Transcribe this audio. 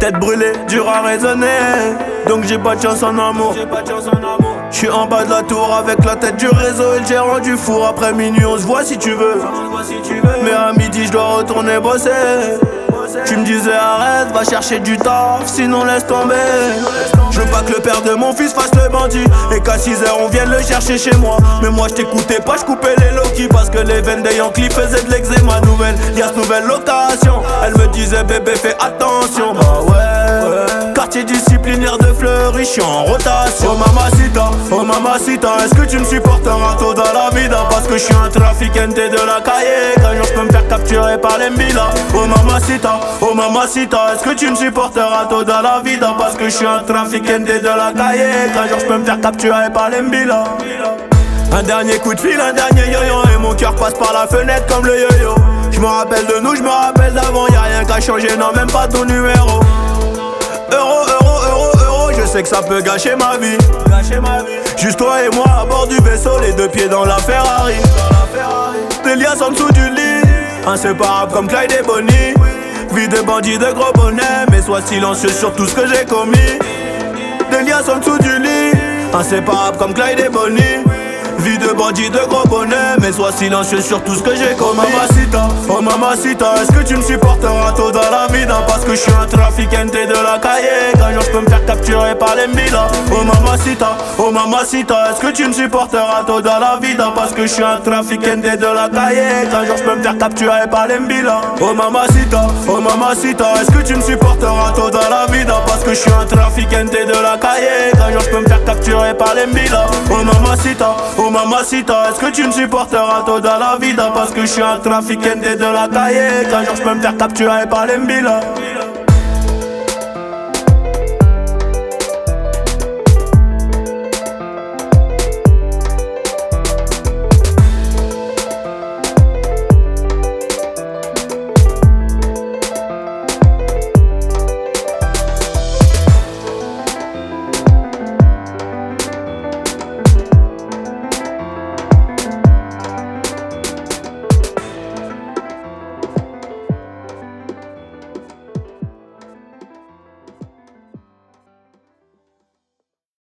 Tête brûlée, dur à raisonner. Donc j'ai pas de chance en amour. J'suis en bas de la tour avec la tête du réseau et le gérant du four. Après minuit on se voit si tu veux. Mais à midi je dois retourner bosser. Tu me disais arrête, va chercher du taf, sinon laisse tomber. Je veux pas que le père de mon fils fasse le bandit et qu'à 6h on vienne le chercher chez moi. Mais moi je t'écoutais pas, je coupais les Loki parce que les veines des Yankees faisaient de l'eczéma. Nouvelle liasse, nouvelle location. Elle me disait bébé fais attention. Bah ouais, quartier disciplinaire de Fleury, j'suis en rotation. Oh mamacita, est-ce que tu me supporteras tôt dans la vida? Parce que je suis un trafiquante de la calle. Qu'un jour je peux me faire capturer par les Mbila. Oh mamacita, est-ce que tu me supporteras tôt dans la vida? Parce que je suis un trafiquante de la calle. Qu'un jour je peux me faire capturer par les Mbila. Un dernier coup de fil, un dernier yo-yo et mon cœur passe par la fenêtre comme le yo-yo. Je me rappelle de nous, je me rappelle d'avant, y'a rien qu'à changer, non même pas ton numéro. Euro, je sais que ça peut gâcher ma vie. Juste toi et moi à bord du vaisseau, les deux pieds dans la Ferrari. Des liasses en dessous du lit, inséparables comme Clyde et Bonnie. Vie de bandit de gros bonnet, mais sois silencieux sur tout ce que j'ai commis. Des liasses en dessous du lit, inséparables comme Clyde et Bonnie. Vie de bandit de gros bonnet, mais sois silencieux sur tout ce que j'ai commis. Oh mamacita, est-ce que tu me supporteras tôt dans la vida? Parce que je suis un trafiquante de la calle. Qu'un jour je peux me faire capturer par les Mbila. Oh mamacita, est-ce que tu me supporteras tôt dans la vida? Parce que je suis un trafiquante de la calle. Qu'un jour je peux me faire capturer par les Mbila. Oh mamacita, est-ce que tu me supporteras tôt dans la vida? Parce que je suis un trafiquante de la calle. Qu'un jour je peux me faire capturer par les Mbila. Oh mamacita, est-ce que tu me supporteras tôt dans la vida? Parce que je suis un trafiquante de la calle. Qu'un jour je peux me faire capturer par les Mbila.